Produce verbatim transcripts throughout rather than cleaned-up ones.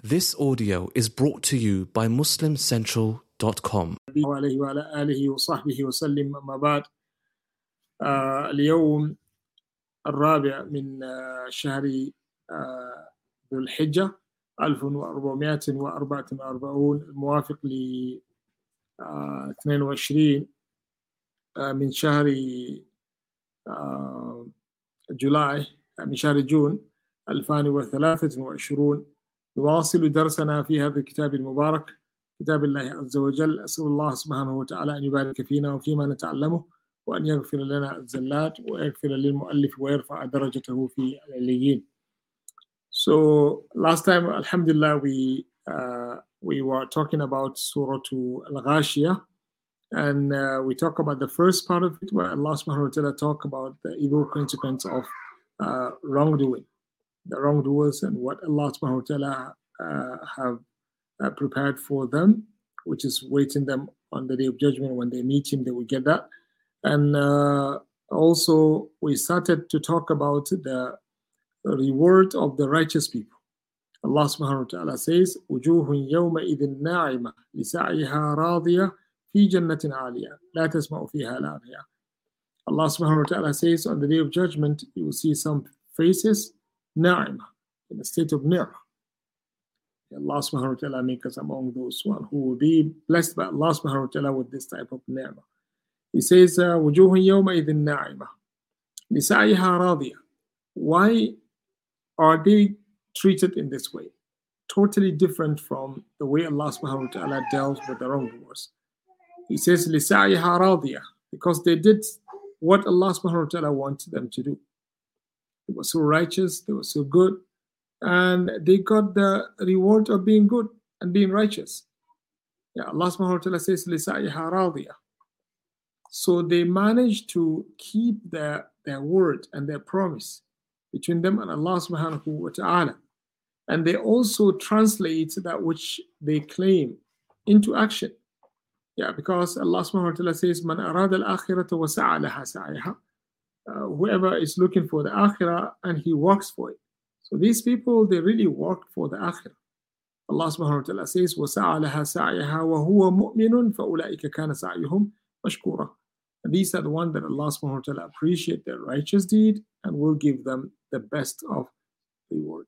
This audio is brought to you by muslim central dot com. عليه وعلى آله وصحبه وسلم. أما بعد، آه اليوم الرابع من آه شهر آه ذو الحجة ألف وأربعمائة وأربعة وأربعين الموافق ل آه اثنين وعشرين آه من شهر آه جولاي من شهر جون ألفين وثلاثة وعشرين. نواصل درسنا في هذا الكتاب المبارك، كتاب الله عز وجل. أسأل الله سبحانه وتعالى أن يبارك فينا وفيما نتعلمه، وأن يغفر لنا الزلات ويغفر للمؤلف ويرفع درجته في العليين. So last time, alhamdulillah, we uh, we were talking about Surah Al-Ghashiyah, and uh, we talk about the first part of it, where Allah subhanahu wa ta'ala talk about the evil consequence of uh, wrongdoing, the wrongdoers, and what Allah subhanahu wa ta'ala uh, have uh, prepared for them, which is waiting them on the day of judgment. When they meet him, they will get that. And uh, also we started to talk about the reward of the righteous people. Allah subhanahu wa ta'ala says, وجوه يومئذ ناعمة لسعيها راضية في جنة عالية لا تسمع فيها لاغية. Allah subhanahu wa ta'ala says, on the day of judgment, you will see some faces na'imah, in a state of ni'mah. Allah subhanahu wa ta'ala make us among those one who will be blessed by Allah subhanahu wa ta'ala with this type of ni'mah. He says, وجوه يومئذ ناعمة لسعيها راضية. Why are they treated in this way? Totally different from the way Allah subhanahu wa ta'ala dealt with the wrongdoers. He says, لسعيها راضية, because they did what Allah subhanahu wa ta'ala wanted them to do. They were so righteous, they were so good, and they got the reward of being good and being righteous. Yeah, Allah subhanahu wa ta'ala says, لسعيها راضية. So they managed to keep their, their word and their promise between them and Allah subhanahu wa ta'ala. And they also translate that which they claim into action. Yeah, because Allah subhanahu wa ta'ala says, Man arada al-akhirata wa sa'a laha sa'ayha. Whoever is looking for the akhirah and he works for it. So these people, they really work for the akhirah. Allah subhanahu wa ta'ala says, وَسَعَى لَهَا سَعْيَهَا وَهُوَ مُؤْمِنٌ فَأُولَٰئِكَ كَانَ سَعْيُهُمْ مَشْكُورًا. And these are the ones that Allah subhanahu wa ta'ala appreciate their righteous deed and will give them the best of reward.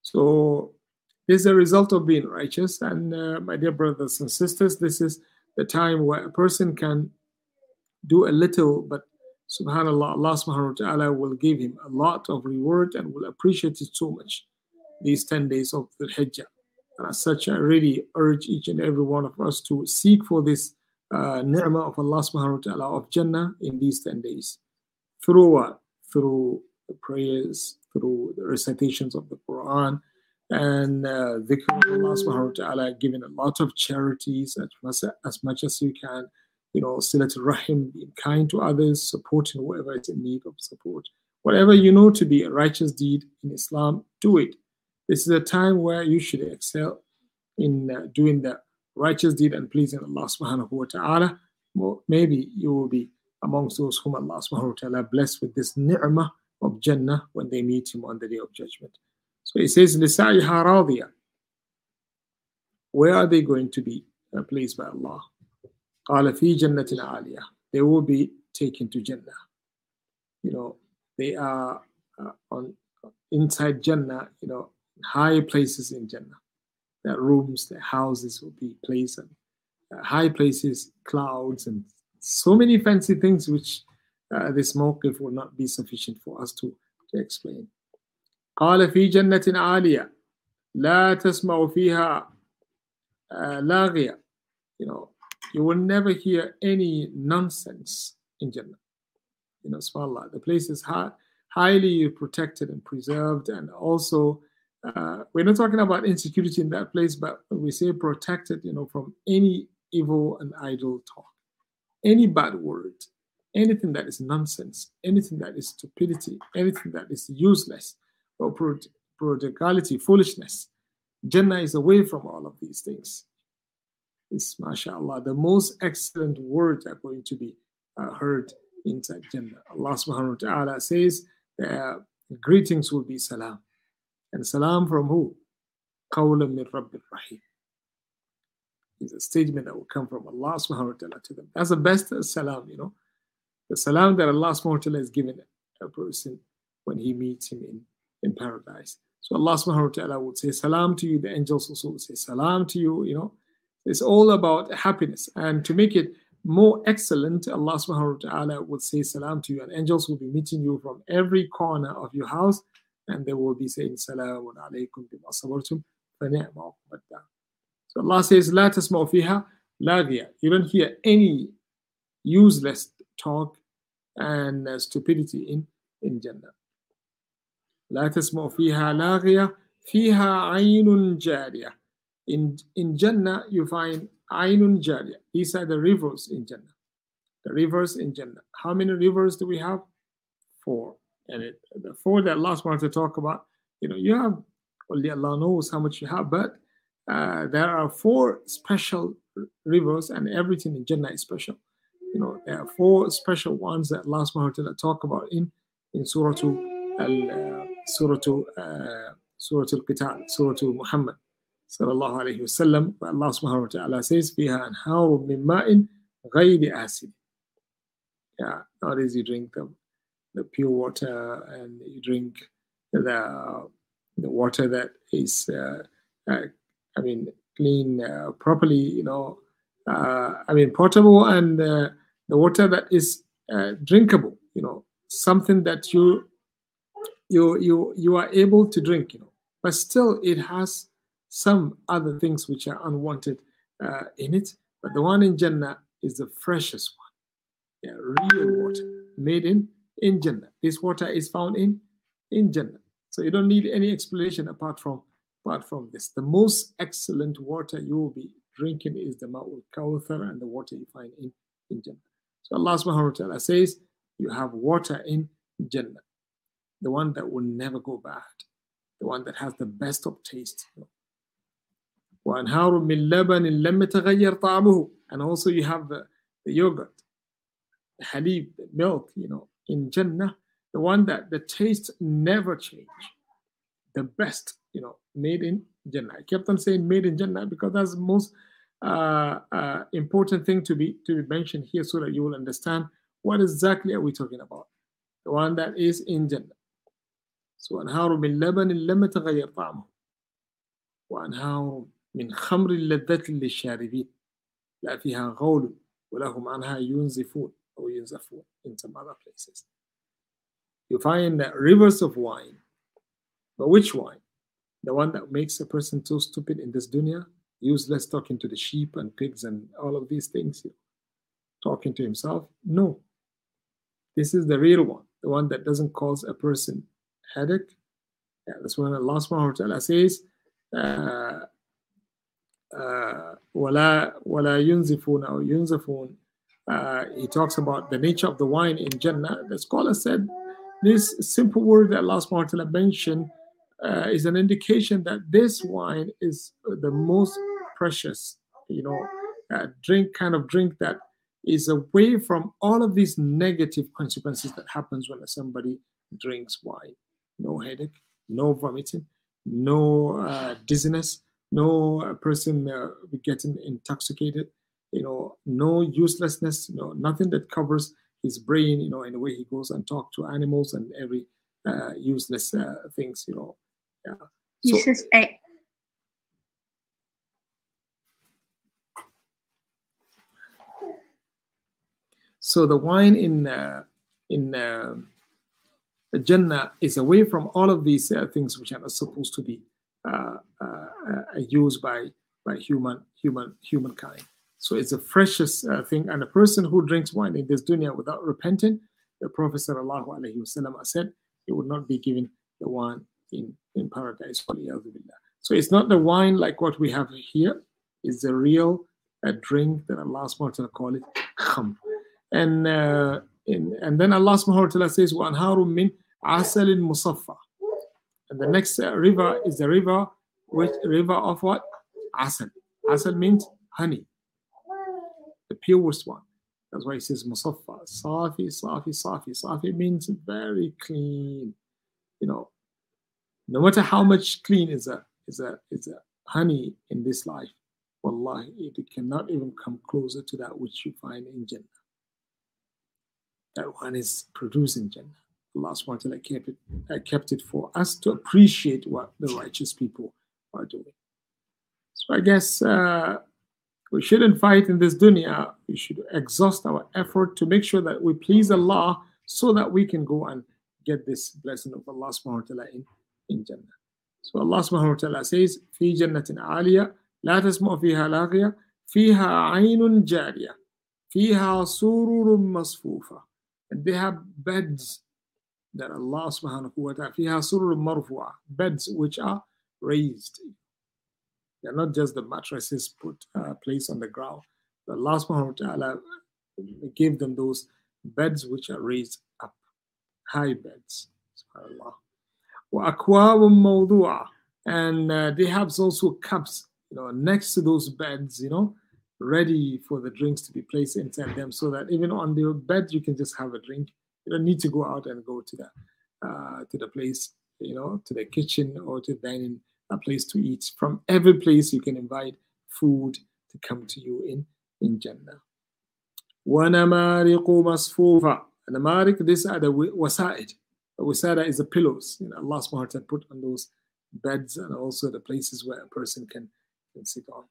So this is a result of being righteous. And uh, my dear brothers and sisters, this is the time where a person can do a little, but subhanallah, Allah subhanahu wa ta'ala will give him a lot of reward and will appreciate it so much, these ten days of the Hijjah. And as such, I really urge each and every one of us to seek for this uh, ni'mah of Allah subhanahu wa ta'ala of Jannah in these ten days. Through what? Through the prayers, through the recitations of the Quran, and uh, dhikr of Allah subhanahu wa ta'ala, giving a lot of charities as much, as much as you can. You know, silatul rahim, being kind to others, supporting whoever is in need of support. Whatever you know to be a righteous deed in Islam, do it. This is a time where you should excel in uh, doing the righteous deed and pleasing Allah subhanahu wa ta'ala. Well, maybe you will be amongst those whom Allah subhanahu wa ta'ala blessed with this ni'mah of Jannah when they meet him on the day of judgment. So he says, لِسَعِهَا رَاضِيَةً. Where are they going to be uh, placed by Allah? قَالَ فِي جَنَّةٍ عَالِيَةٍ. They will be taken to Jannah. You know, they are uh, on inside Jannah, you know, high places in Jannah. Their rooms, their houses will be placed in uh, high places, clouds, and so many fancy things which uh, this mawqif will not be sufficient for us to, to explain. قَالَ فِي جَنَّةٍ عَالِيَةٍ لَا تَسْمَعُ فِيهَا لَاغِيَةٍ. You know, you will never hear any nonsense in Jannah. You know, subhanAllah, the place is high, highly protected and preserved, and also uh, we're not talking about insecurity in that place, but we say protected, you know, from any evil and idle talk, any bad word, anything that is nonsense, anything that is stupidity, anything that is useless, or prodigality, foolishness. Jannah is away from all of these things. It's, mashallah, the most excellent words are going to be uh, heard inside Jannah. Allah subhanahu wa ta'ala says uh, greetings will be salam. And salam from who? قَوْلًا مِّن رَبِّ الرَّحِيمٍ. It's a statement that will come from Allah subhanahu wa ta'ala to them. That's the best salam, you know. The salam that Allah subhanahu wa ta'ala has given a person when he meets him in, in paradise. So Allah subhanahu wa ta'ala would say salam to you. The angels also would say salam to you, you know. It's all about happiness. And to make it more excellent, Allah subhanahu wa ta'ala would say salam to you. And angels will be meeting you from every corner of your house. And they will be saying salamun alaykum bima sabartum fa ni'ma uqbad dar. So Allah says, La tasma'u fiha laghiya. You don't hear any useless talk and uh, stupidity in, in Jannah. La tasma'u fiha laghiya, fiha aynun jariyah. In, in Jannah, you find aynun jariyah. These are the rivers in Jannah. The rivers in Jannah. How many rivers do we have? Four. And it, the four that Allah wants to talk about, you know, you have, only Allah knows how much you have, but Uh, there are four special rivers, and everything in Jannah is special. You know, there are four special ones that Allah subhanahu wa ta'ala talk about in in Surah al uh, Surah uh, Surah al-Qital, Surah Muhammad sallallahu alayhi wa sallam. Allah subhanahu wa ta'ala says, "Fiha anharu min ma'in ghayri asid." Yeah, nowadays you drink the, the pure water, and you drink the the water that is. Uh, uh, I mean, clean uh, properly, you know, uh, I mean, potable, and uh, the water that is uh, drinkable, you know, something that you you you you are able to drink, you know, but still it has some other things which are unwanted uh, in it. But the one in Jannah is the freshest one, yeah, real water made in in Jannah. This water is found in in Jannah, so you don't need any explanation apart from. Apart from this, the most excellent water you will be drinking is the Ma'ul Kawthar, and the water you find in, in Jannah. So Allah subhanahu wa ta'ala says, you have water in Jannah, the one that will never go bad, the one that has the best of taste. وَأَنْهَارٌ مِّن لَبَنٍ لَمْ يَتَغَيَّرْ طَعْمُهُ. And also you have the, the yogurt, the halib, the milk, you know, in Jannah, the one that the taste never change. The best, you know, made in Jannah. I kept on saying made in Jannah because that's the most uh, uh, important thing to be to be mentioned here, so that you will understand what exactly are we talking about. The one that is in Jannah. So أنهار من لبن لم يتغير طعمه وأنهار من خمر لذة للشاربين لا فيها غول ولهم عنها ينزفون or ينزفون in some other places. You find that rivers of wine. But which wine? The one that makes a person so stupid in this dunya, useless, talking to the sheep and pigs and all of these things, talking to himself? No. This is the real one, the one that doesn't cause a person headache. Yeah, that's when Allah subhanahu wa ta'ala says, uh, uh, وَلَا يُنزِفُونَ or يُنزَفُونَ. Uh, he talks about the nature of the wine in Jannah. The scholar said, this simple word that Allah subhanahu wa ta'ala mentioned Uh, is an indication that this wine is the most precious, you know, uh, drink kind of drink that is away from all of these negative consequences that happens when somebody drinks wine. No headache, no vomiting, no uh, dizziness, no uh, person uh, getting intoxicated, you know, no uselessness, you know, nothing that covers his brain, you know, in the way he goes and talk to animals and every uh, useless uh, things, you know. Yeah. So, this is a so the wine in uh, in uh, the Jannah is away from all of these uh, things which are not supposed to be uh, uh, uh, used by by human human humankind. So it's the freshest uh, thing. And a person who drinks wine in this dunya without repenting, the Prophet sallallahu alaihi wasallam said, he would not be given the wine in, in paradise. So it's not the wine like what we have here. It's the real uh, drink that Allah subhanahu wa ta'ala call it khamr. And, uh, in, and then Allah subhanahu wa ta'ala says, وَأَنْهَارٌ مِّنْ عَسَلٍ مُصَفَّى. And the next uh, river is the river, which river of what? Asal. Asal means honey. The purest one. That's why it says musaffa. Safi, safi, safi. Safi means very clean. You know, no matter how much clean is a is a is a honey in this life. Wallahi, it cannot even come closer to that which you find in Jannah. That one is producing Jannah. Allah subhanahu wa ta'ala kept it, uh, kept it for us to appreciate what the righteous people are doing. So I guess uh, we shouldn't fight in this dunya. We should exhaust our effort to make sure that we please Allah so that we can go and get this blessing of Allah subhanahu wa ta'ala in, in Jannah. So Allah subhanahu wa ta'ala says, في جنة عالية لا تسمع فيها لاغية فيها عين جارية فيها سرر مصفوفة. And they have beds that Allah subhanahu wa ta'ala, فيها سرر مرفوعة, beds which are raised. They're not just the mattresses put uh, placed on the ground. But Allah subhanahu wa ta'ala gave them those beds which are raised up, high beds. SubhanAllah. وَأَكْوَابٌ مَوْضُوعَةٌ. And uh, they have also cups, you know, next to those beds, you know, ready for the drinks to be placed inside them, so that even on the bed you can just have a drink. You don't need to go out and go to the uh, to the place, you know, to the kitchen or to dining, a place to eat. From every place you can invite food to come to you in in Jannah. وَنَمَارِقُ مَصْفُوفَةٌ. And namarik, these are the wasa'id. The wasa'id is the pillows. You know, Allah subhanahu wa ta'ala put on those beds, and also the places where a person can, can sit on.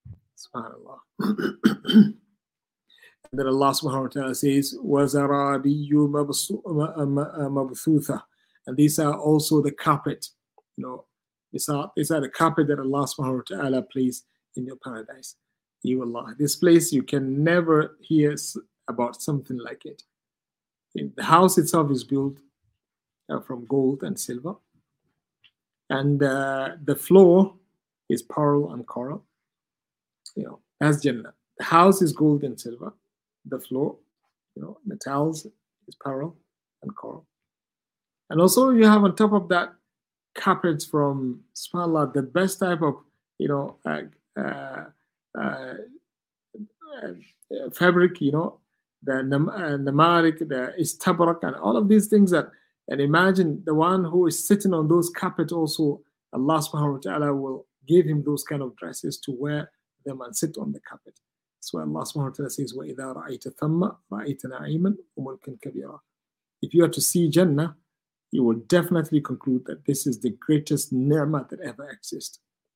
SubhanAllah. And then Allah subhanahu wa ta'ala says, وَزَرَابِيُّ مَبْثُوثَةٌ. And these are also the carpet. You know, these are, these are the carpet that Allah subhanahu wa ta'ala placed in your paradise. You Allah. This place, you can never hear about something like it. The house itself is built uh, from gold and silver. And uh, the floor is pearl and coral. You know, that's Jannah. The house is gold and silver. The floor, you know, the tiles is pearl and coral. And also you have on top of that carpets from, subhanAllah, the best type of, you know, uh, uh, uh, uh, fabric, you know, the namarik, the istabrak, and all of these things that, and imagine the one who is sitting on those carpets also, Allah subhanahu wa ta'ala will give him those kind of dresses to wear them and sit on the carpet. So Allah subhanahu wa ta'ala says, وَإِذَا رَأَيْتَ ثَمَّ رَأَيْتَ نَعِيمًا وَمُلْكًا كَبِيرًا. If you are to see Jannah, you will definitely conclude that this is the greatest ni'mah that ever exists.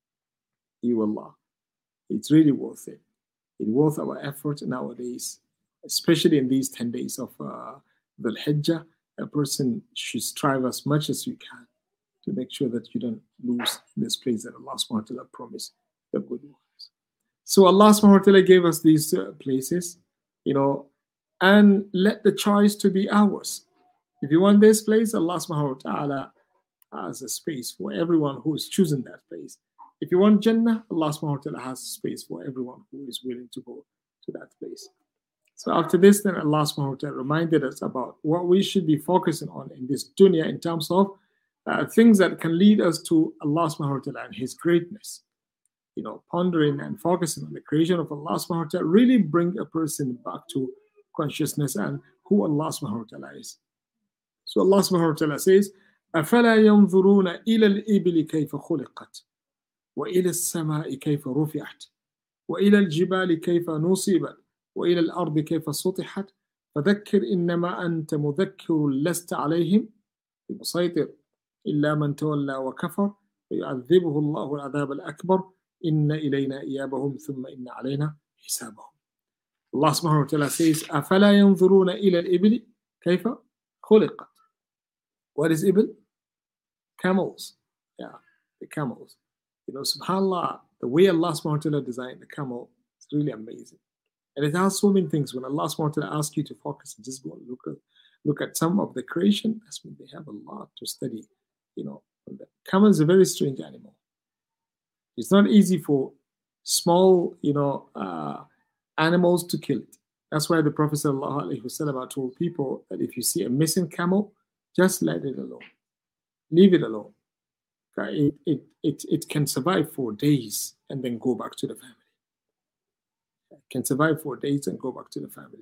You Allah. It's really worth it. It's worth our effort nowadays, especially in these ten days of uh, Dhul Hijjah. A person should strive as much as you can to make sure that you don't lose this place that Allah subhanahu wa ta'ala promised the good ones. So Allah subhanahu wa ta'ala gave us these uh, places, you know, and let the choice to be ours. If you want this place, Allah subhanahu wa ta'ala has a space for everyone who is choosing that place. If you want Jannah, Allah subhanahu wa ta'ala has a space for everyone who is willing to go to that place. So after this, then Allah subhanahu wa ta'ala reminded us about what we should be focusing on in this dunya in terms of uh, things that can lead us to Allah subhanahu wa ta'ala and His greatness. You know, pondering and focusing on the creation of Allah subhanahu wa ta'ala really bring a person back to consciousness and who Allah subhanahu wa ta'ala is. So Allah subhanahu wa ta'ala says, أَفَلَا يَنْظُرُونَ إِلَى الْإِبِلِ كَيْفَ خُلِقَتْ وَإِلَى السَّمَاءِ كَيْفَ رُفِعَتْ وَإِلَى الْجِبَالِ كَيْفَ نُصِبَتْ وإلى الأرض كيف سطحت فذكر إنما أنت مذكر لست عليهم بمسيطر إلا من تولى وكفر فيعذبه الله العذاب الأكبر إن إلينا إيابهم ثم إن علينا حسابهم. Allah subhanahu wa ta'ala says أفلا ينظرون إلى الإبل كيف خلقت. What is Ibil? Camels. Yeah, the camels. You know, subhanAllah, the way Allah subhanahu wa ta'ala designed the camel is really amazing. And it has so many things. When Allah subhanahu wa ta'ala asks you to focus and just go and look at, look at some of the creation, that's when they have a lot to study. You know, the camel is a very strange animal. It's not easy for small, you know, uh, animals to kill it. That's why the Prophet sallallahu alaihi wasallam told people that if you see a missing camel, just let it alone. Leave it alone. It, it, it, it can survive for days and then go back to the family. Can survive for days and go back to the family.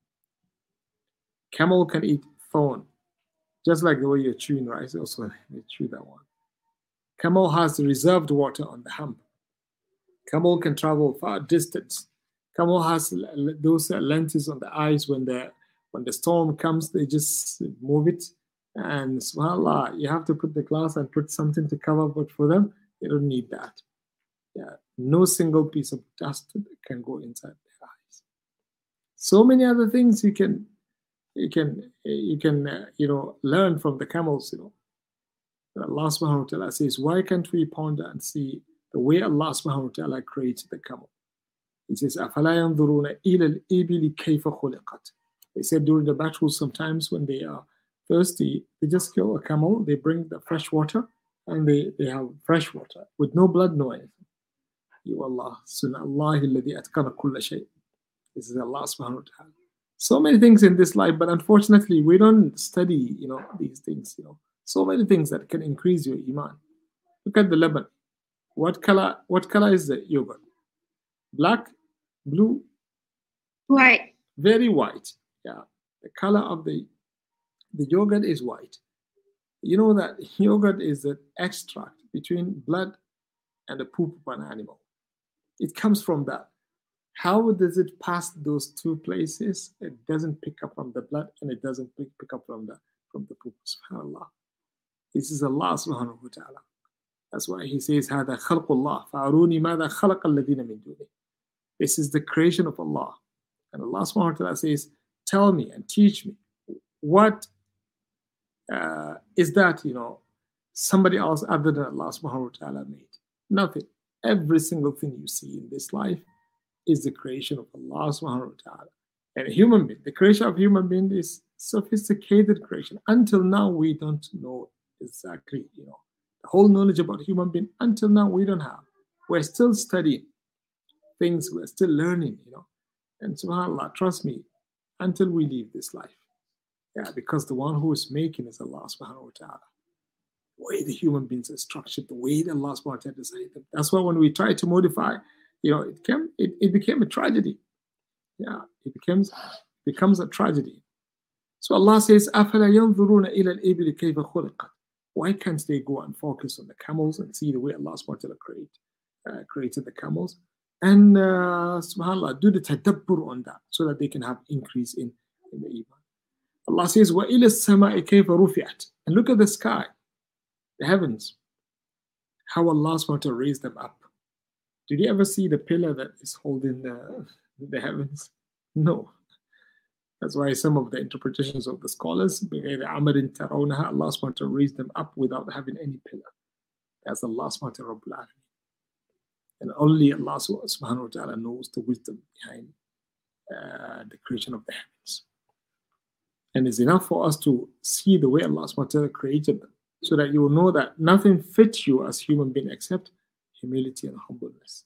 Camel can eat thorn, just like the way you're chewing rice. Also, they chew that one. Camel has reserved water on the hump. Camel can travel far distance. Camel has those lenses on the eyes. When the when the storm comes, they just move it. And subhanAllah, you have to put the glass and put something to cover, but for them, they don't need that. Yeah, no single piece of dust can go inside their eyes. So many other things you can, you can, you can, uh, you know, learn from the camels. You know, Allah Subhanahu wa Taala says, why can't we ponder and see the way Allah Subhanahu wa Taala created the camel? He says, أَفَلَا يَنْظُرُونَ إِلَى الْإِبِلِ كَيْفَ خُلِقَتْ. They said during the battles, sometimes when they are thirsty, they just kill a camel, they bring the fresh water, and they, they have fresh water with no blood, no anything. You Allah, Sunnah Allah alladhi atqana kulla shay. This is Allah subhanahu wa ta'ala. So many things in this life, but unfortunately, we don't study, you know, these things, you know. So many things that can increase your iman. Look at the Lebanon. What color, what color is the yogurt? Black, blue? White. Very white. Yeah. The color of the the yogurt is white. You know that yogurt is an extract between blood and the poop of an animal. It comes from that. How does it pass those two places? It doesn't pick up from the blood, and it doesn't pick, pick up from the from the poop. SubhanAllah. This is Allah subhanahu wa ta'ala. That's why he says, هَذَا خَلْقُ اللَّهِ فَأَرُونِي مَاذَا خَلَقَ الَّذِينَ مِن دُونِهِ. This is the creation of Allah. And Allah subhanahu wa ta'ala says, tell me and teach me what uh, is that, you know, somebody else other than Allah subhanahu wa ta'ala made. Nothing. Every single thing you see in this life is the creation of Allah subhanahu wa ta'ala. And a human being, the creation of human being is sophisticated creation. Until now, we don't know exactly, you know, the whole knowledge about human being. Until now, we don't have. We're still studying things. We're still learning, you know. And subhanAllah, trust me, until we leave this life. Yeah, because the one who is making is Allah subhanahu wa ta'ala. The way the human beings are structured, the way that Allah subhanahu wa ta'ala designed them. That's why when we try to modify, you know, it came, it, it became a tragedy. Yeah, it becomes becomes a tragedy. So Allah says, أَفَلَا يَنْظُرُونَ إِلَى الْإِبِلِ كَيْفَ خُلِقَتْ. Why can't they go and focus on the camels and see the way Allah subhanahu wa ta'ala create, uh, created the camels? And uh, subhanAllah, do the tadabbur on that so that they can have increase in, in the iman. Allah says, وَإِلَى السَّمَاءِ كَيْفَ رُفِعَتْ. And look at the sky, the heavens, how Allah subhanahu wa ta'ala raised them up. Did you ever see the pillar that is holding the, the heavens? No. That's why some of the interpretations of the scholars, بِغَيْرِ عَمَرٍ تَرَوْنَهَا, Allah subhanahu wa ta'ala raised them up without having any pillar. That's Allah subhanahu wa ta'ala Rabbul Alameen. And only Allah subhanahu wa ta'ala knows the wisdom behind uh, the creation of the heavens. And it's enough for us to see the way Allah subhanahu wa ta'ala created them, so that you will know that nothing fits you as human being except humility and humbleness.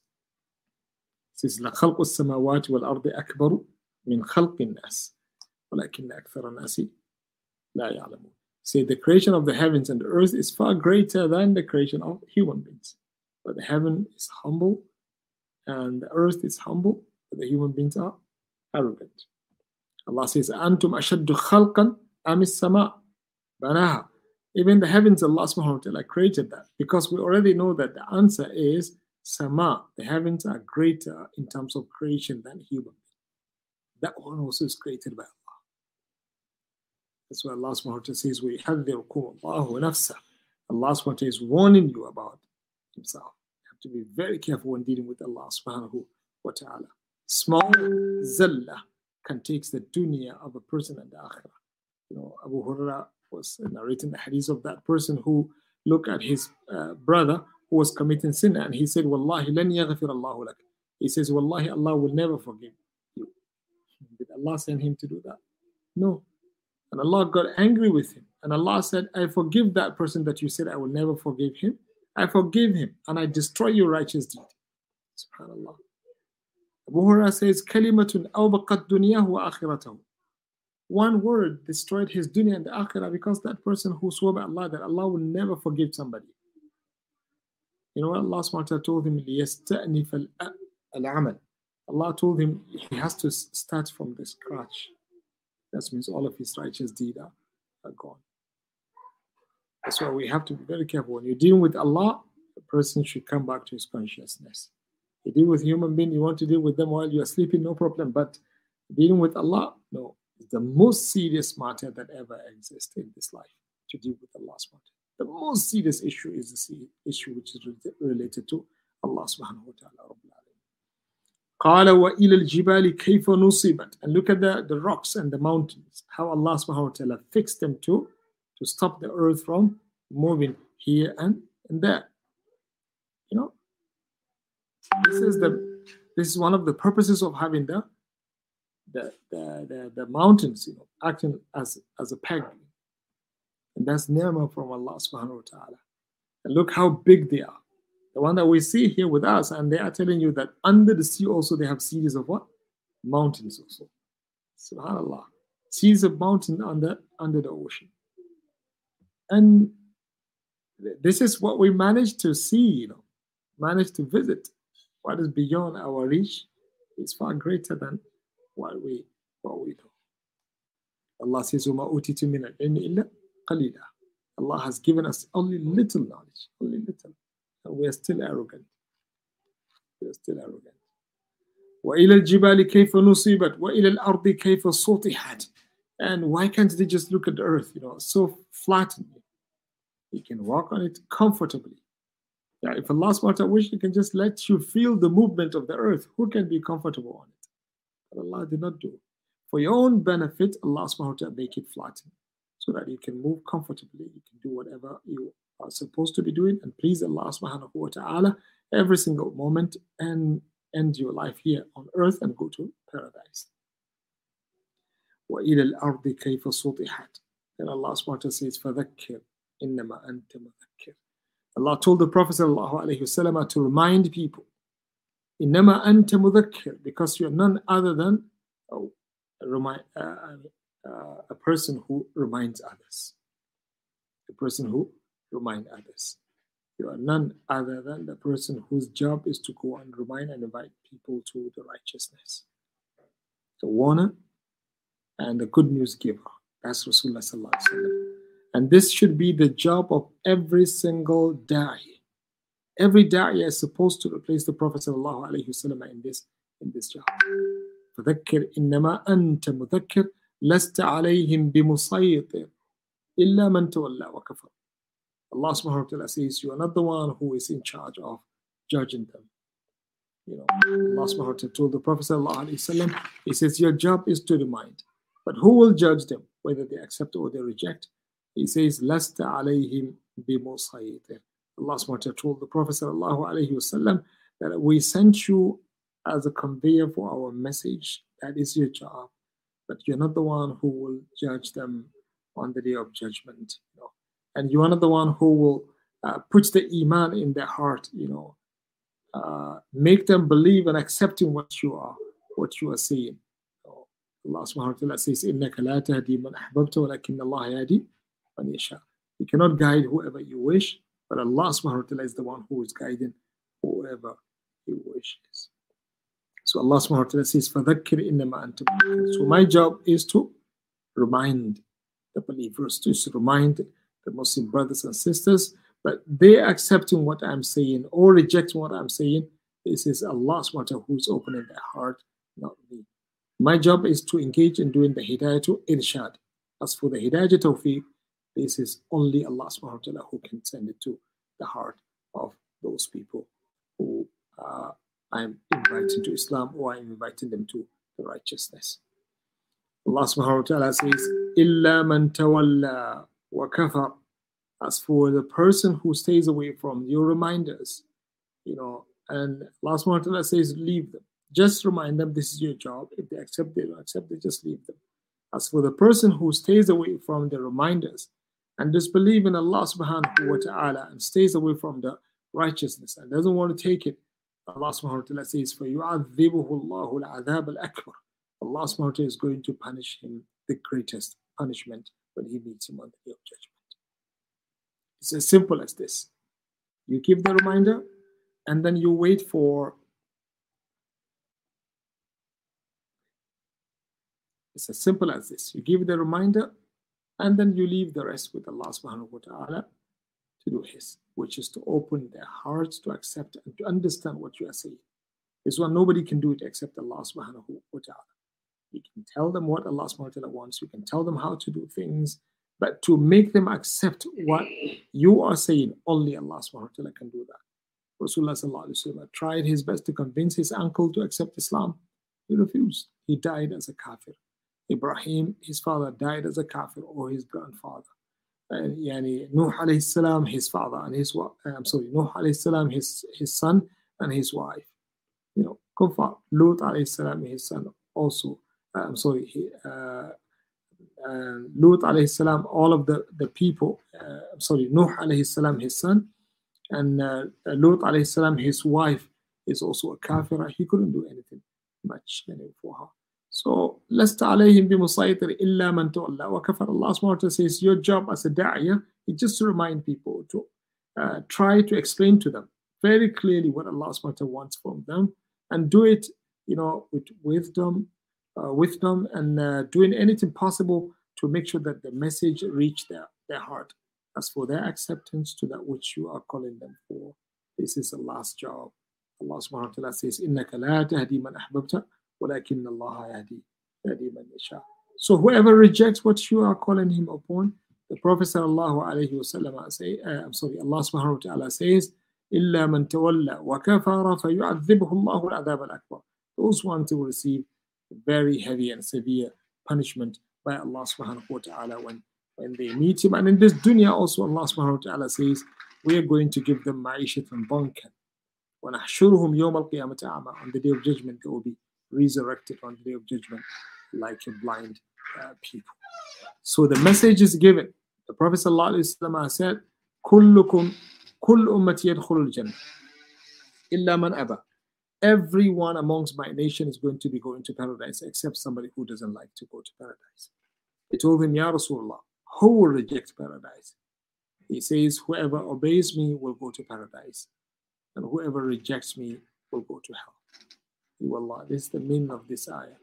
It says, لَخَلْقُ السَّمَاوَاتِ وَالْأَرْضِ أَكْبَرُ مِنْ خَلْقِ النَّاسِ وَلَكِنَّ أَكْثَرَ النَّاسِ لَا يَعْلَمُونَ. Say the creation of the heavens and the earth is far greater than the creation of human beings. But the heaven is humble, and the earth is humble, but the human beings are arrogant. Allah says, أَنْتُمْ أَشَدُّ خَلْقًا أَمِ السَّمَاءِ بَنَاهَا. Even the heavens, Allah subhanahu wa ta'ala created that, because we already know that the answer is Sama. The heavens are greater in terms of creation than human. That one also is created by Allah. That's why Allah subhanahu wa ta'ala says, وَيُحَذِّرُكُمُ اللَّهُ نَفْسَهُ. Allah subhanahu wa ta'ala is warning you about himself. You have to be very careful when dealing with Allah subhanahu wa ta'ala. Small zallah can take the dunya of a person and the akhirah. You know, Abu Hurairah was narrating the hadith of that person who looked at his uh, brother who was committing sin, and he said, Wallahi lan yaghfir Allahu lak. He says, Wallahi, Allah will never forgive you. Did Allah send him to do that? No. And Allah got angry with him. And Allah said, I forgive that person that you said I will never forgive him. I forgive him, and I destroy your righteous deed. SubhanAllah. Abu Hurairah says, Kalimatun awbaqat dunyahu wa akhiratahu. One word destroyed his dunya and the akhirah, because that person who swore by Allah that Allah will never forgive somebody. You know what Allah subhanahu wa ta'ala told him? لِيَسْتَأْنِفَ الْعَمَلِ. Allah told him he has to start from the scratch. That means all of his righteous deeds are, are gone. That's why we have to be very careful. When you're dealing with Allah, the person should come back to his consciousness. You deal with human being, you want to deal with them while you are sleeping, no problem. But dealing with Allah, no. It's the most serious matter that ever exists in this life, to deal with Allah's matter. The most serious issue is the issue which is related to Allah subhanahu wa ta'ala. قال وإلى الجبال كيف نصبت. And look at the, the rocks and the mountains, how Allah subhanahu wa ta'ala fixed them to, to stop the earth from moving here and, and there. You know, this is the this is one of the purposes of having the the the, the, the mountains, you know, acting as, as a peg. And that's ni'mah from Allah subhanahu wa ta'ala. And look how big they are. The one that we see here with us, and they are telling you that under the sea also they have series of what? Mountains also. SubhanAllah. Series of mountains under, under the ocean. And this is what we managed to see, you know, managed to visit. What is beyond our reach is far greater than what we what we know. Allah says, وَمَا أُوتِيتُم مِّنَ الْعِلْمِ إِلَّا قَلِيلًا. Allah has given us only little knowledge, only little. And we are still arrogant. We are still arrogant. وَإِلَى الْجِبَالِ كَيْفَ نُصِبَتْ وَإِلَى الْأَرْضِ كَيْفَ سُطِحَتْ. And why can't they just look at the earth, you know, so flattened? You can walk on it comfortably. Yeah, if Allah subhanahu wa ta'ala wish, He can just let you feel the movement of the earth. Who can be comfortable on it? But Allah did not do it. For your own benefit, Allah subhanahu wa ta'ala make it flatten so that you can move comfortably. You can do whatever you are supposed to be doing and please Allah subhanahu wa ta'ala every single moment and end your life here on earth and go to paradise. وَإِلَى الْأَرْضِ كَيْفَ سُطِحَتْ. Then Allah subhanahu wa ta'ala says, فَذَكِّرْ إِنَّمَا أَنْتَ مُذَكِّرْ. Allah told the Prophet sallallahu alaihi wasallam to remind people, إِنَّمَا أَنْتَ مُذَكِّرْ, because you are none other than oh, a, remind, uh, uh, a person who reminds others. A person who reminds others. You are none other than the person whose job is to go and remind and invite people to the righteousness. The warner and the good news giver. That's Rasulullah sallallahu alaihi wasallam. And this should be the job of every single da'i. Every da'i is supposed to replace the Prophet sallallahu alaihi wasallam in this in this job. فذكر إنما أنت مذكر لست عليهم بمسيطر إلا من تولى وكفر. Allah subhanahu wa ta'ala says, you are not the one who is in charge of judging them. You know, Allah subhanahu wa ta'ala told the Prophet sallallahu alaihi wasallam, He says, your job is to remind. But who will judge them, whether they accept or they reject? He says, لَسْتَ عَلَيْهِمْ بِمُصَيِّطٍ. Allah subhanahu wa ta'ala told the Prophet sallallahu alaihi wasallam that we sent you as a conveyor for our message. That is your job. But you're not the one who will judge them on the day of judgment. You know? And you are not the one who will uh, put the iman in their heart, you know, uh, make them believe and accepting what you are, what you are saying. So Allah subhanahu wa ta'ala says, إِنَّكَ لَا تَهْدِي مَنْ أَحْبَبْتَ وَلَكِنَّ اللَّهَ يَهْدِي مَنْ يَشَاءُ. You cannot guide whoever you wish, but Allah subhanahu wa ta'ala is the one who is guiding whoever He wishes. So Allah subhanahu wa ta'ala says, فَذَكِّرْ إِنَّمَا أَنْتَ مُذَكِّرٌ. So my job is to remind the believers, to remind the Muslim brothers and sisters, but they accepting what I'm saying or rejecting what I'm saying, this is Allah subhanahu wa ta'ala who is opening their heart, not me. My job is to engage in doing the hidayah to irshad. As for the hidayah to tawfiq, this is only Allah subhanahu wa ta'ala who can send it to the heart of those people who uh, I'm inviting to Islam or I'm inviting them to the righteousness. Allah subhanahu wa ta'ala says, إِلَّا مَنْ تَوَلَّى وَكَفَرْ. As for the person who stays away from your reminders, you know, and Allah subhanahu wa ta'ala says, leave them. Just remind them this is your job. If they accept, they don't accept, they just leave them. As for the person who stays away from the reminders and disbelieve in Allah subhanahu wa ta'ala and stays away from the righteousness and doesn't want to take it, Allah subhanahu wa ta'ala says, فَيُعَذِّبُهُ اللَّهُ الْعَذَابَ الْأَكْبَرِ. Allah subhanahu wa ta'ala is going to punish him the greatest punishment when He meets him on the day of judgment. It's as simple as this. You give the reminder and then you wait for It's as simple as this. You give the reminder And then you leave the rest with Allah subhanahu wa ta'ala to do His, which is to open their hearts to accept and to understand what you are saying. This one, nobody can do it except Allah subhanahu wa ta'ala. We can tell them what Allah subhanahu wa ta'ala wants. We can tell them how to do things. But to make them accept what you are saying, only Allah subhanahu wa ta'ala can do that. Rasulullah sallallahu alayhi wa sallam tried his best to convince his uncle to accept Islam. He refused. He died as a kafir. Ibrahim, his father, died as a kafir, or his grandfather. And yani, Nuh alayhi salam, his father and his wife. I'm sorry, Nuh alayhi salam, his his son and his wife. You know, Kufar, Lut alayhi salam, his son also. Uh, I'm sorry, he, uh, uh, Lut alayhi salam, all of the the people. Uh, I'm sorry, Nuh alayhi salam, his son, and uh, Lut alayhi salam, his wife, is also a kafira. He couldn't do anything much you know, for her. So, لَسْتَ عَلَيْهِمْ بِمُصَيْطِرٍ إِلَّا مَنْ تَوَلَّى وَكَفَرَ. Allah subhanahu wa ta'ala says, your job as a da'iyah is just to remind people, to uh, try to explain to them very clearly what Allah subhanahu wa ta'ala wants from them, and do it, you know, with wisdom, uh, wisdom, and uh, doing anything possible to make sure that the message reach their, their heart. As for their acceptance to that which you are calling them for, this is Allah's job. Allah subhanahu wa ta'ala says, إِنَّكَ لَا تَهْدِي مَنْ أَحْبَبْتَ وَلَكِنَّ اللَّهَ يَهْدِي يَهْدِي مَنْ يَشَاءُ. So whoever rejects what you are calling him upon, the Prophet sallallahu alayhi wa sallam say, uh, I'm sorry, Allah subhanahu wa ta'ala says, إِلَّا مَنْ تَوَلَّى وَكَفَرَ فَيُعَذِّبُهُ اللَّهُ الْعَذَابَ الْأَكْبَرَ. Those ones will receive very heavy and severe punishment by Allah subhanahu wa ta'ala when, when they meet him. And in this dunya also, Allah subhanahu wa ta'ala says, we are going to give them ma'ishatan bankan. وَنَحْشُرُهُمْ يَوْمَ الْقِيَامَةِ أَعْمَى. On the day of judgment, they will be resurrected on the day of judgment like a blind uh, people. So the message is given. The Prophet ﷺ said, كُلُّكُمْ كُلُّ أُمَّتِ يَدْخُلُ الْجَنَّةِ إِلَّا مَنْ أَبَى. Everyone amongst my nation is going to be going to paradise except somebody who doesn't like to go to paradise. He told him, Ya Rasulullah, who will reject paradise? He says, whoever obeys me will go to paradise, and whoever rejects me will go to hell. Wallah, this is the meaning of this ayah.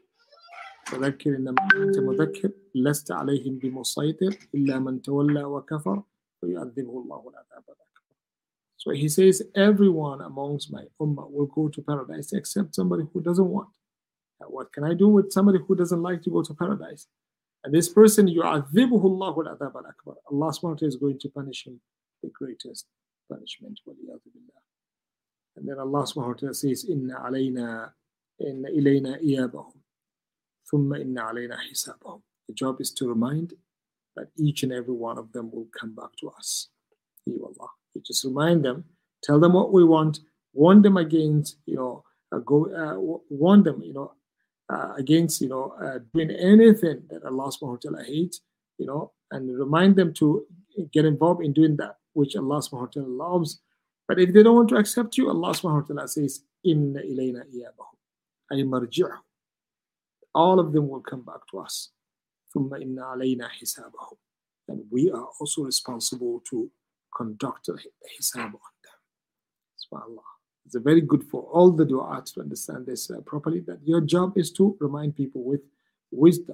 فذكر إنما أنت مذكر لست عليهم بمسيطر إلا من تولى وكفر فيعذبه الله العذاب الأكبر. So he says, everyone amongst my ummah will go to paradise except somebody who doesn't want. Now, what can I do with somebody who doesn't like to go to paradise? And this person, يعذبه الله العذاب الأكبر. Allah subhanahu wa ta'ala is going to punish him the greatest punishment. And then Allah subhanahu wa ta'ala says, Inna alayna, inna ilayna iyabahum, thumma inna alayna hisabahum. The job is to remind that each and every one of them will come back to us. Allah. You just remind them, tell them what we want, warn them against, you know, uh, go, uh, warn them, you know, uh, against, you know, uh, doing anything that Allah subhanahu wa ta'ala hates, you know, and remind them to get involved in doing that which Allah subhanahu wa ta'ala loves. But if they don't want to accept you, Allah subhanahu wa ta'ala says, Inna ilayna iyabahum, ay marji'ahum. All of them will come back to us. Thumma inna alayna hisabahum. And we are also responsible to conduct the hisab on them. SubhanAllah. It's a very good for all the du'at to understand this uh, properly, that your job is to remind people with wisdom.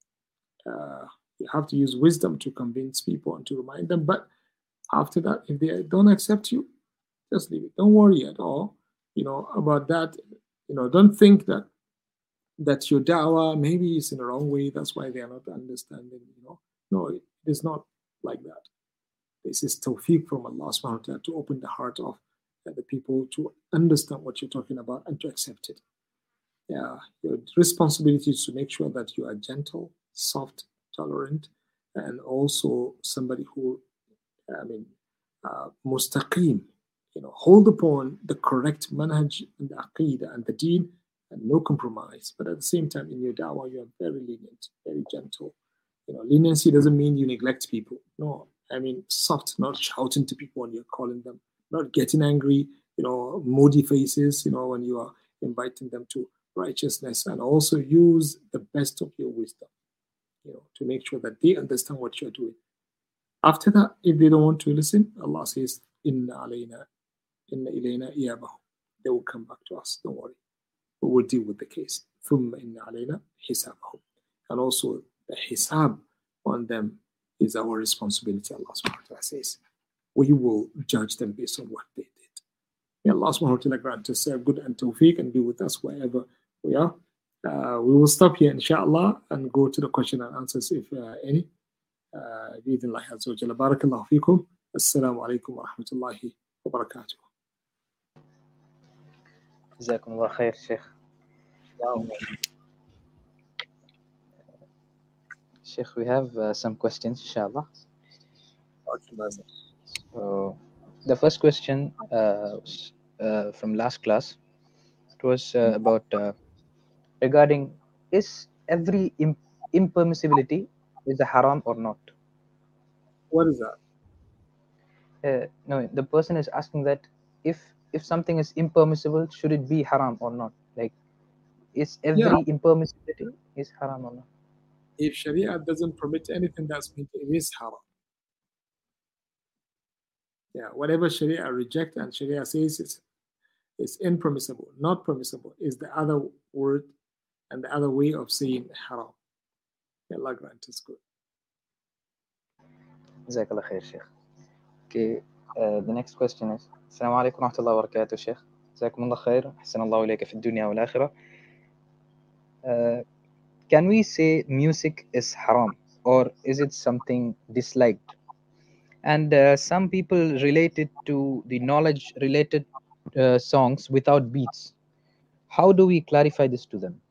Uh, you have to use wisdom to convince people and to remind them. But after that, if they don't accept you, just leave it. Don't worry at all, you know, about that. You know, don't think that that your da'wah maybe is in the wrong way. That's why they are not understanding, you know. No, it is not like that. This is tawfiq from Allah subhanahu wa ta'ala to open the heart of the people to understand what you're talking about and to accept it. Yeah, your responsibility is to make sure that you are gentle, soft, tolerant, and also somebody who, I mean, uh, mustaqim, you know, hold upon the correct manhaj and the aqidah and the deen, and no compromise. But at the same time, in your da'wah, you are very lenient, very gentle. You know, leniency doesn't mean you neglect people. No, I mean soft, not shouting to people when you're calling them, not getting angry, you know, moody faces, you know, when you are inviting them to righteousness, and also use the best of your wisdom, you know, to make sure that they understand what you're doing. After that, if they don't want to listen, Allah says, Inna alayna, inna ilayna iyabahum. They will come back to us, don't worry. We will deal with the case. Thumma inna alayna hisabahum. And also the hisab on them is our responsibility, Allah subhanahu wa ta'ala says. We will judge them based on what they did. May Allah subhanahu wa ta'ala grant us uh, good and tawfiq and be with us wherever we are. Uh, we will stop here, inshallah, and go to the question and answers, if uh, any. بإذن الله عز وجل. بارك الله فيكم. السلام عليكم ورحمة الله وبركاته. جزاكم الله خير شيخ. Sheikh, we have uh, some questions, inshallah. So, the first question uh, was, uh, from last class. It was uh, about uh, regarding, is every imp- impermissibility is a haram or not? What is that? Uh, no, the person is asking that if if something is impermissible, should it be haram or not? Like, is every Yeah. impermissibility is haram or not? If Sharia doesn't permit anything, that's meant it is haram. Yeah, whatever Sharia reject and Sharia says is is impermissible, not permissible, is the other word and the other way of saying haram. May Allah grant us good. Jazakallah khair, Sheikh. Okay, uh, the next question is: Assalamu alaikum wa rahmatullahi wa barakatuh, Sheikh. Jazakumullah khair. Ahsanallahu ilayka fi dunya wal akhirah. Uh, Can we say music is haram, or is it something disliked? And uh, some people relate it to the knowledge-related uh, songs without beats. How do we clarify this to them?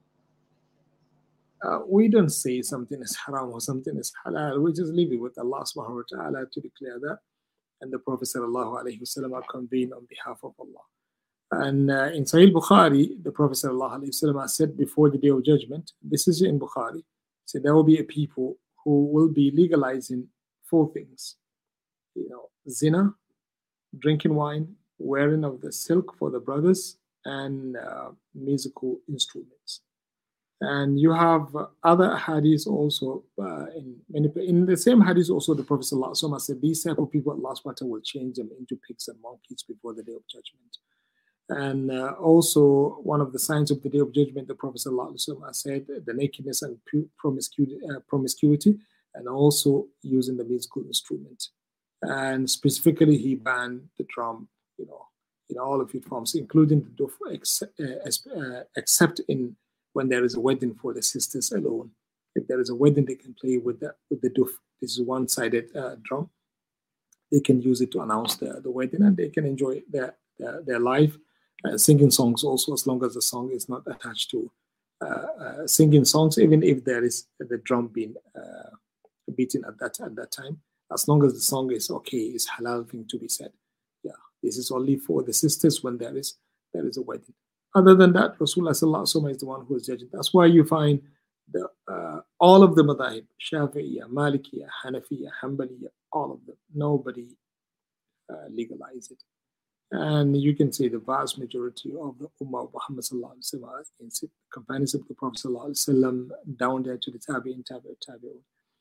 Uh, we don't say something is haram or something is halal. We just leave it with Allah subhanahu wa ta'ala to declare that. And the Prophet sallallahu alayhi wa sallam are convened on behalf of Allah. And uh, in Sahih Bukhari, the Prophet sallallahu alayhi wa sallam said before the day of judgment, this is in Bukhari, so there will be a people who will be legalizing four things. You know, zina, drinking wine, wearing of the silk for the brothers, and uh, musical instruments. And you have other hadiths also, uh, in many, in the same hadith also, the Prophet sallallahu alaihi wasallam said, these type of people, Allah subhanahu wa ta'ala will change them into pigs and monkeys before the day of judgment. And uh, also, one of the signs of the day of judgment, the Prophet sallallahu alaihi wasallam said, the nakedness and promiscuity, uh, promiscuity, and also using the musical instrument. And specifically, he banned the drum, you know, in all of its forms, including the duf, except, uh, except in when there is a wedding for the sisters alone. If there is a wedding, they can play with the with the duf. This is one-sided uh, drum. They can use it to announce the, the wedding, and they can enjoy their their, their life. Uh, singing songs also, as long as the song is not attached to uh, uh, singing songs, even if there is the drum being uh, beaten at that at that time. As long as the song is okay, it's halal thing to be said. Yeah, this is only for the sisters when there is there is a wedding. Other than that, Rasulullah sallallahu alaihi wasallam is the one who is judging. That's why you find the uh, all of the madhahib, Shafi'iyya, Malikiyya, Hanafiyya, Hanbaliyya, all of them, nobody uh, legalized it. And you can say the vast majority of the Ummah of Muhammad sallallahu alaihi wasallam, companions of the Prophet sallallahu alaihi wasallam, down there to the Tabi'in, Tabi'ut, Tabi'ut.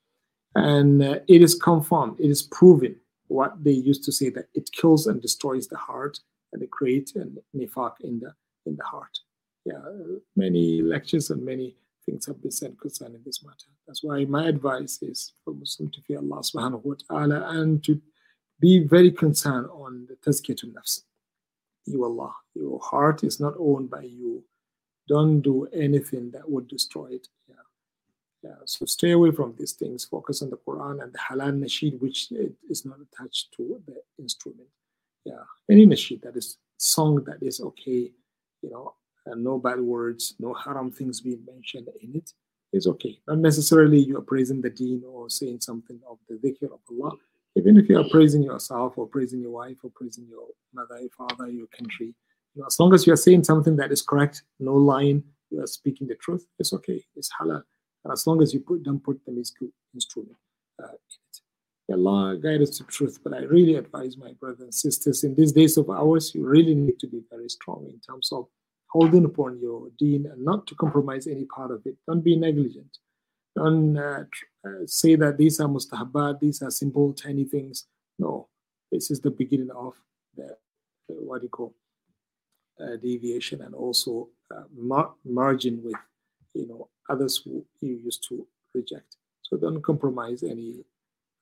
And uh, it is confirmed, it is proven what they used to say, that it kills and destroys the heart, and it creates a nifaq in the in the heart. Yeah, many lectures and many things have been said concerning this matter. That's why my advice is for Muslim to fear Allah subhanahu wa ta'ala and to be very concerned on the tazkiyatun nafs. You Allah, your heart is not owned by you. Don't do anything that would destroy it. Yeah. Yeah, so stay away from these things. Focus on the Quran and the halal nasheed, which is not attached to the instrument. Yeah, any nasheed that is song that is okay, you know, and no bad words, no haram things being mentioned in it, is okay. Not necessarily you are praising the deen or saying something of the dhikr of Allah. Even if you are praising yourself or praising your wife or praising your mother, your father, your country, you know, as long as you are saying something that is correct, no lying, you are speaking the truth, it's okay. It's halal. And as long as you put, don't put the musical instrument uh, in it. Allah guide us to truth. But I really advise my brothers and sisters, in these days of ours, you really need to be very strong in terms of holding upon your deen and not to compromise any part of it. Don't be negligent. Don't uh, uh, say that these are mustahabbat, these are simple, tiny things. No, this is the beginning of the, uh, what do you call, uh, deviation, and also uh, mar- margin with, you know, others who you used to reject. So don't compromise any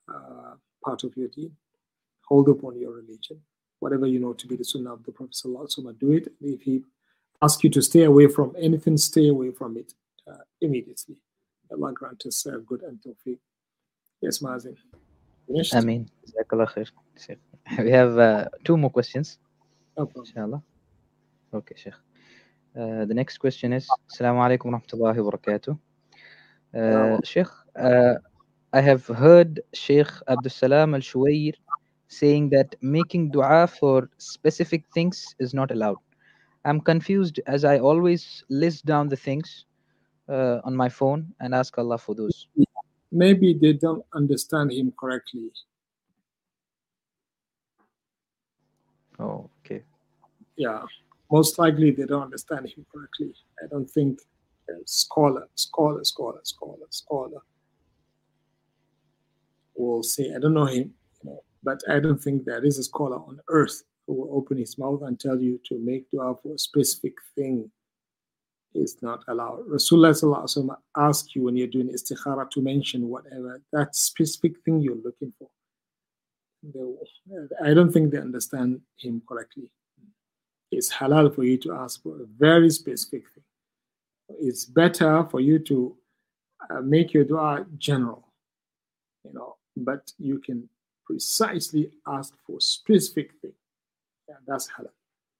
uh, part of your deen. Hold upon your religion. Whatever you know to be the sunnah of the Prophet sallallahu alaihi wasallam, do it. If he asks you to stay away from anything, stay away from it uh, immediately. Allah grant us uh, good and tawfiq. Yes, Mazin. Finished? Ameen. Jazakallah khair, Sheikh. We have uh, two more questions. No problem. Inshallah. Okay, Sheikh. Uh, the next question is Assalamu alaikum wa rahmatullahi wa barakatuh. Uh, Sheikh, uh, I have heard Sheikh Abdul Salam Al Shuwair saying that making dua for specific things is not allowed. I'm confused as I always list down the things uh, on my phone and ask Allah for those. Maybe they don't understand him correctly. Oh, okay. Yeah, most likely they don't understand him correctly. I don't think uh, scholar, scholar, scholar, scholar, scholar will say, I don't know him, you know, but I don't think there is a scholar on earth who will open his mouth and tell you to make dua for a specific thing. Is not allowed. Rasulullah sallallahu alaihi wasallam asks you when you're doing istikhara to mention whatever that specific thing you're looking for. They, I don't think they understand him correctly. It's halal for you to ask for a very specific thing. It's better for you to uh, make your dua general, you know, but you can precisely ask for a specific thing. Yeah, that's halal.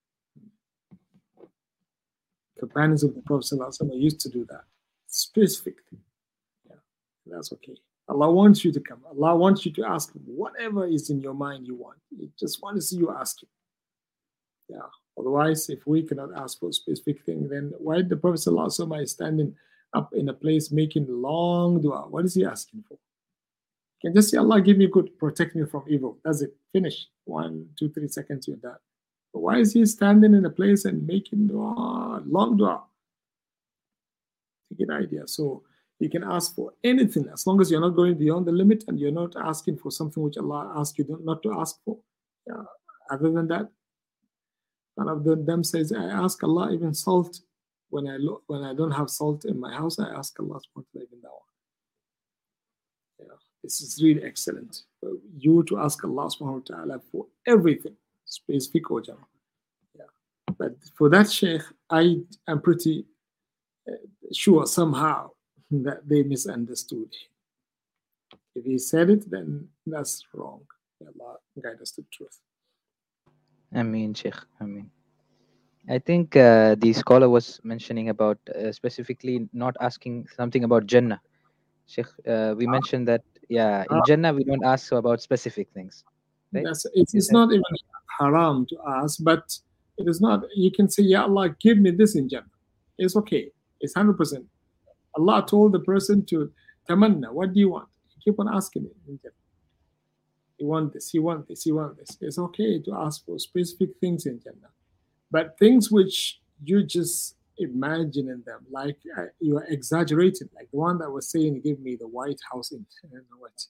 Companions of the Prophet ﷺ used to do that. Specific thing. Yeah, that's okay. Allah wants you to come. Allah wants you to ask him whatever is in your mind you want. He just wants to see you ask him. Yeah. Otherwise, if we cannot ask for a specific thing, then why the Prophet ﷺ is standing up in a place making long dua? What is he asking for? You can just say, Allah, give me good, protect me from evil. That's it. Finish. One, two, three seconds, you're done. But why is he standing in a place and making dua, long dua? To get an idea. So you can ask for anything as long as you're not going beyond the limit and you're not asking for something which Allah asked you not to ask for. Yeah. Other than that, one of them says, I ask Allah even salt. When I look, when I don't have salt in my house, I ask Allah to even that one. Yeah. This is really excellent. For you to ask Allah subhanahu wa ta'ala for everything. Specific or general. Yeah. But for that Sheikh, I am pretty uh, sure somehow that they misunderstood him. If he said it, then that's wrong. May Allah guide us to the truth. I mean, Sheikh, I mean. I think uh, the scholar was mentioning about uh, specifically not asking something about Jannah. Sheikh, uh, we mentioned that, yeah, in Jannah we don't ask about specific things. Right? That's, it is not even haram to ask, but it is not, you can say, Ya Allah, give me this in Jannah. It's okay. It's one hundred percent. Allah told the person to tamanna, what do you want? You keep on asking it in Jannah. You want this, you want this, you want this. It's okay to ask for specific things in Jannah. But things which you just imagine in them, like uh, you are exaggerating, like the one that was saying, give me the White House in, I don't know what.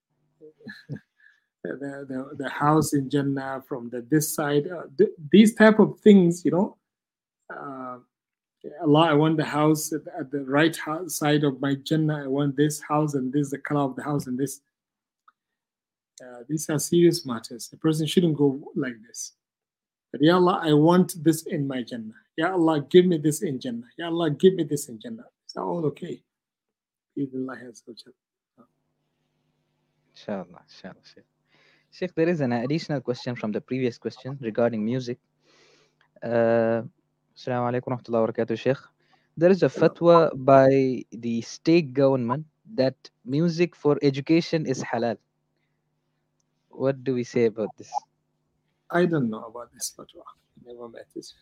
The, the, the house in Jannah from the this side, uh, th- these type of things, you know, uh, Allah, I want the house at, at the right house, side of my Jannah. I want this house and this, the color of the house and this. Uh, these are serious matters. The person shouldn't go like this. But Ya Allah, I want this in my Jannah. Ya Allah, give me this in Jannah. Ya Allah, give me this in Jannah. It's all okay. Inshallah, inshallah. Sheikh, there is an additional question from the previous question regarding music. Uh, Assalamu alaikum wa rahmatullahi wa barakatuh, Sheikh. There is a fatwa by the state government that music for education is halal. What do we say about this? I don't know about this fatwa. I never met this.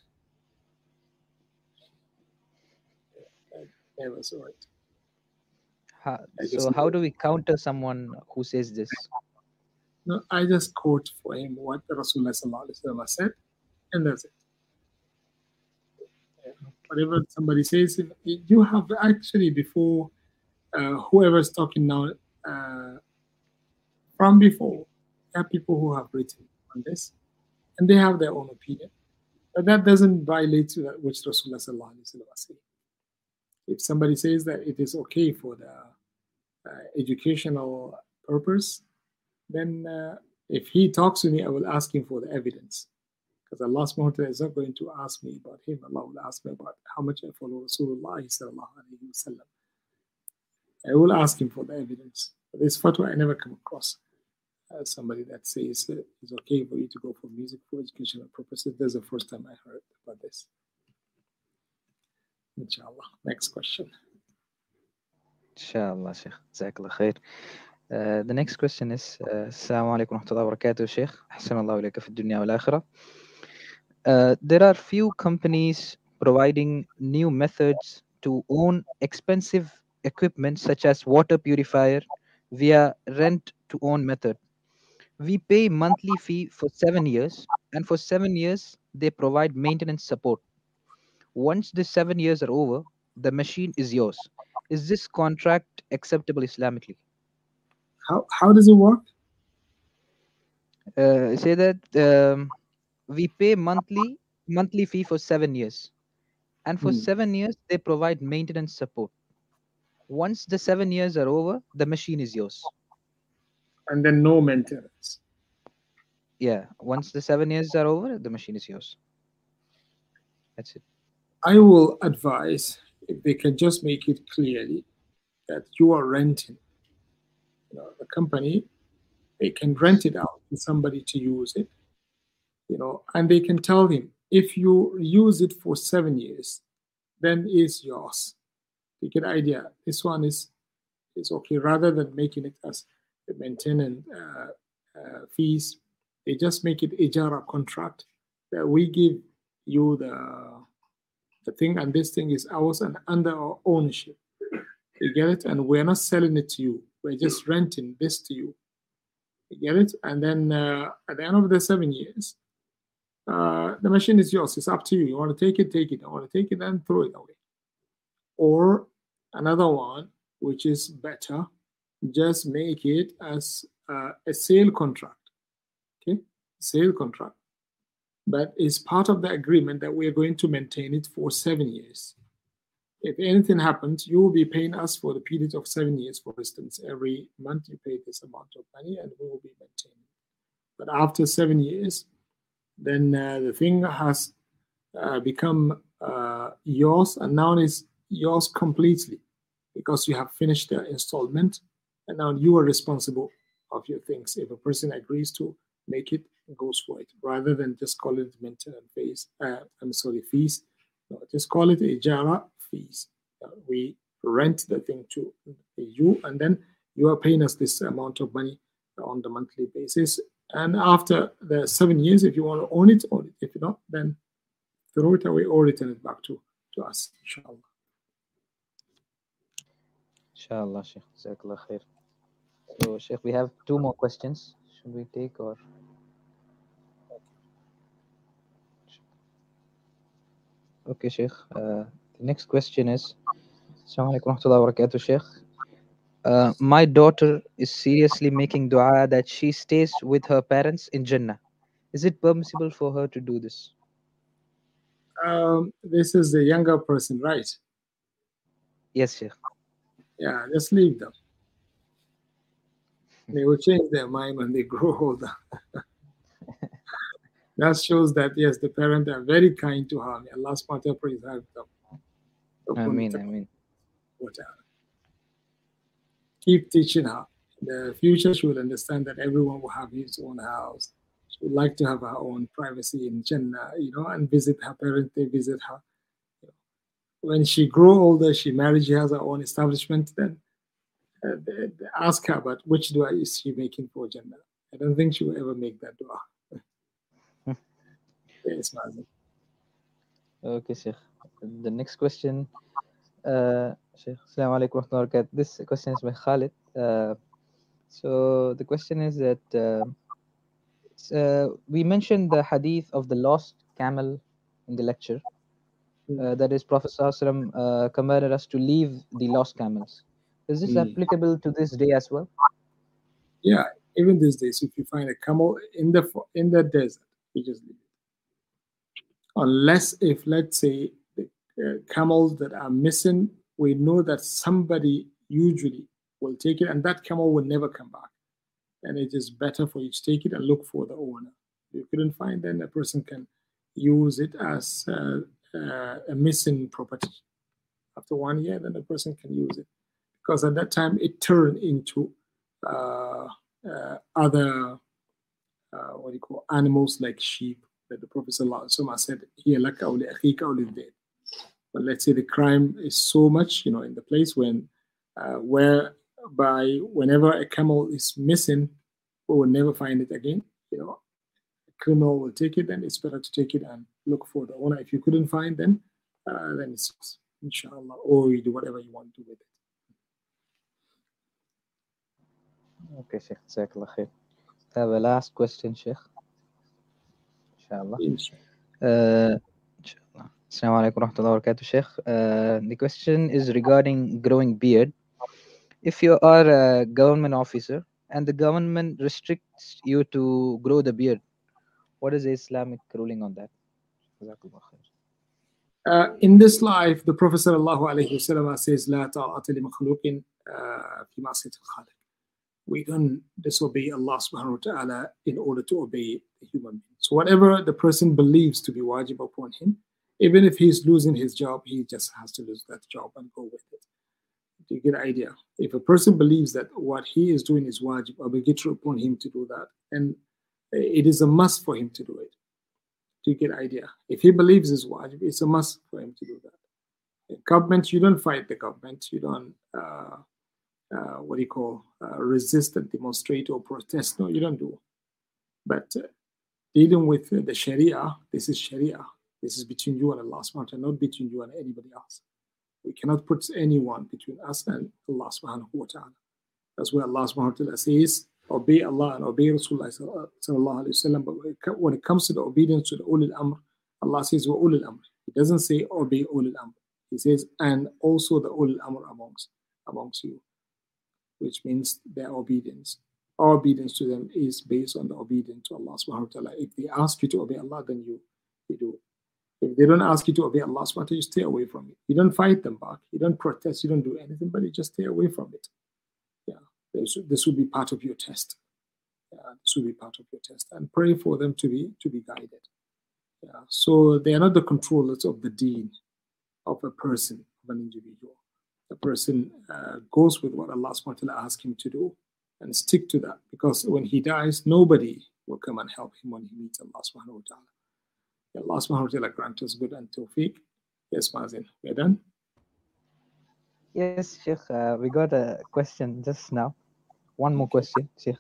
I never saw it. How, so how do we counter someone who says this? No, I just quote for him what the Rasulullah sallallahu alaihi wasallam said, and that's it. Yeah. Whatever somebody says, you have actually before uh, whoever is talking now, uh, from before, there are people who have written on this, and they have their own opinion. But that doesn't violate that which Rasulullah sallallahu alaihi wasallam said. If somebody says that it is okay for the uh, educational purpose, then uh, if he talks to me, I will ask him for the evidence. Because Allah subhanahu wa ta'ala is not going to ask me about him. Allah will ask me about how much I follow Rasulullah sallallahu alayhi wa sallam. I will ask him for the evidence. But this fatwa I never come across. Uh, somebody that says uh, it's okay for you to go for music for educational purposes. That's the first time I heard about this. Inshallah. Next question. Inshallah, Sheikh. Jazakallah khair. Uh, the next question is uh, Assalamu alaikum wa rahmatullahi wa barakatuh, Sheikh. Ahsanallahu ilayka fi dunya wal akhirah. Uh, there are few companies providing new methods to own expensive equipment such as water purifier via rent to own method. We pay monthly fee for seven years, and for seven years they provide maintenance support. Once the seven years are over, the machine is yours. Is this contract acceptable Islamically? How how does it work? Uh, say that um, we pay monthly monthly fee for seven years, and for Hmm. seven years they provide maintenance support. Once the seven years are over, the machine is yours. And then no maintenance. Yeah, once the seven years are over, the machine is yours. That's it. I will advise if they can just make it clearly that you are renting. You know, the company, they can rent it out to somebody to use it. You know, and they can tell him if you use it for seven years, then it's yours. You get the idea. This one is is okay. Rather than making it as the maintenance uh, uh, fees, they just make it ijara contract that we give you the the thing, and this thing is ours and under our ownership. You get it? And we're not selling it to you. We're just renting this to you. You get it? And then uh, at the end of the seven years, uh, the machine is yours. It's up to you. You want to take it, take it. I want to take it and throw it away. Or another one, which is better, just make it as uh, a sale contract. Okay? Sale contract. But it's part of the agreement that we're going to maintain it for seven years. If anything happens, you will be paying us for the period of seven years, for instance. Every month you pay this amount of money and we will be maintaining it. But after seven years, then uh, the thing has uh, become uh, yours, and now it's yours completely because you have finished the installment, and now you are responsible of your things. If a person agrees to make it, goes for it, rather than just call it maintenance fees. Uh, I'm sorry, fees. No, just call it ijara fees. Uh, we rent the thing to you, and then you are paying us this amount of money on the monthly basis. And after the seven years, if you want to own it, own it. If you don't, then throw it away or return it back to, to us, inshallah. Inshallah, Sheikh. Jazakallah khair. So, Sheikh, we have two more questions. Should we take or? Okay, Sheikh. Uh, the next question is, Assalamu alaikum wa rahmatullahi wa barakatuh, Sheikh. Uh, my daughter is seriously making dua that she stays with her parents in Jannah. Is it permissible for her to do this? Um, this is the younger person, right? Yes, Sheikh. Yeah, just leave them. They will change their mind when they grow older. That shows that, yes, the parents are very kind to her. May Allah subhanahu wa ta'ala preserve them. Ameen, ameen. Whatever. Keep teaching her. In the future, she will understand that everyone will have his own house. She would like to have her own privacy in Jannah, you know, and visit her parents. They visit her. When she grows older, she marries, she has her own establishment, then uh, they, they ask her about which dua is she making for Jannah. I don't think she will ever make that dua. Yes, Mazi. Okay, Sheikh. The next question, uh, Sheikh, Assalamu alaikum wa rahmatullahi wa barakatuh. This question is by Khalid. Uh, so the question is that uh, uh, we mentioned the hadith of the lost camel in the lecture. Uh, that is, Prophet ﷺ uh, commanded us to leave the lost camels. Is this Mm. applicable to this day as well? Yeah, even these days, if you find a camel in the in the desert, you just leave it. Unless if, let's say, the uh, camels that are missing, we know that somebody usually will take it, and that camel will never come back. then it is better for you to take it and look for the owner. If you couldn't find, then a person can use it as uh, uh, a missing property. After one year, then the person can use it. Because at that time, it turned into uh, uh, other, uh, what do you call, animals like sheep, that the Prophet ﷺ said, "Here laka aw li akhika aw lid-dayn." But let's say the crime is so much, you know, in the place when, uh, whereby whenever a camel is missing, we will never find it again. You know, a criminal will take it, then it's better to take it and look for the owner. If you couldn't find them, uh, then it's inshallah, or you do whatever you want to do with it. Okay, Sheikh. Jazakallah khair. I have a last question, Sheikh. Inshallah. Inshallah. Uh, inshallah. Assalamu alaikum warahmatullahi wabarakatuh, Sheikh. Uh, the question is regarding growing beard. If you are a government officer and the government restricts you to grow the beard, what is the Islamic ruling on that? Jazakallah khair. Uh, in this life, the Prophet sallallahu alaihi wasallam says, "La ta'ata li makhluqin fi ma'siyati al-khaliq." We don't disobey Allah subhanahu wa ta'ala in order to obey the human being. So whatever the person believes to be wajib upon him, even if he's losing his job, he just has to lose that job and go with it. Do you get the idea? If a person believes that what he is doing is wajib, obligatory upon him to do that, and it is a must for him to do it. Do you get the idea? If he believes it's wajib, it's a must for him to do that. The government, you don't fight the government. You don't, uh, uh, what do you call, uh, resist and demonstrate or protest. No, you don't do. But uh, dealing with uh, the Sharia, this is Sharia. This is between you and Allah subhanahu wa ta'ala, not between you and anybody else. We cannot put anyone between us and Allah subhanahu wa ta'ala. That's why Allah subhanahu wa ta'ala says, obey Allah and obey Rasulullah sallallahu alayhi wa sallam. But when it comes to the obedience to the ulil amr, Allah says, wa ulil amr. He doesn't say obey ulil amr. He says, and also the ulil amr amongst, amongst you, which means their obedience. Our obedience to them is based on the obedience to Allah subhanahu wa ta'ala. If they ask you to obey Allah, then you, you do. If they don't ask you to obey Allah subhanahu wa ta'ala, you stay away from it. You don't fight them back. You don't protest. You don't do anything, but you just stay away from it. Yeah, this, this will be part of your test. Yeah, this will be part of your test. And pray for them to be to be guided. Yeah, so they are not the controllers of the deen of a person, of an individual. The person uh, goes with what Allah subhanahu wa ta'ala asks him to do and stick to that. Because when he dies, nobody will come and help him when he meets Allah subhanahu wa ta'ala. Allah subhanahu wa ta'ala grant us good and tawfiq. Yes, Mazin, we're done? Yes, Sheikh. Uh, we got a question just now. One more question, Sheikh.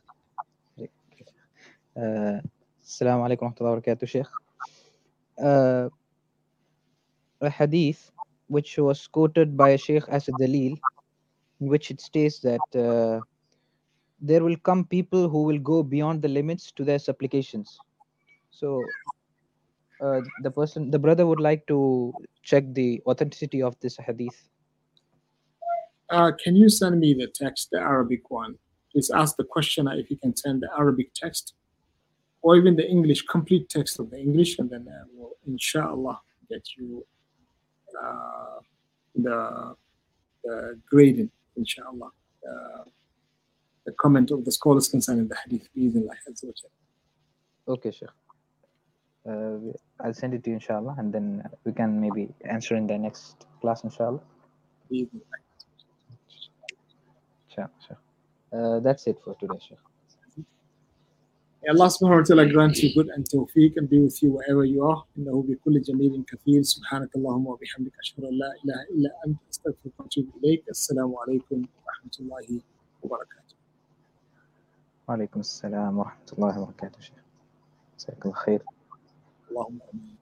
Uh, Assalamu alaikum wa rahmatullahi wa barakatuh, Sheikh. Uh, a hadith which was quoted by a Sheikh as a dalil, in which it states that uh, there will come people who will go beyond the limits to their supplications. So, Uh, the person, the brother would like to check the authenticity of this hadith. Uh, can you send me the text, the Arabic one? Please ask the questioner if you can send the Arabic text or even the English, complete text of the English, and then uh, we'll, inshallah, get you uh, the, the grading, inshallah, uh, the comment of the scholars concerning the hadith. Okay, Sheikh. Uh, I'll send it to you, inshallah, and then we can maybe answer in the next class, inshallah. Sure, sure. Uh, that's it for today, Sheikh. Allah subhanahu wa ta'ala grant you good and tawfiq and be with you wherever you are. إنه بكل جميل كثير سبحانك اللهم وبحمدك أشهد أن لا إله إلا أنت أستغفرك وأتوب إليك. السلام عليكم ورحمة الله وبركاته. وعليكم السلام ورحمة الله وبركاته, Sheikh. جزاك الله خير. اللهم آمين.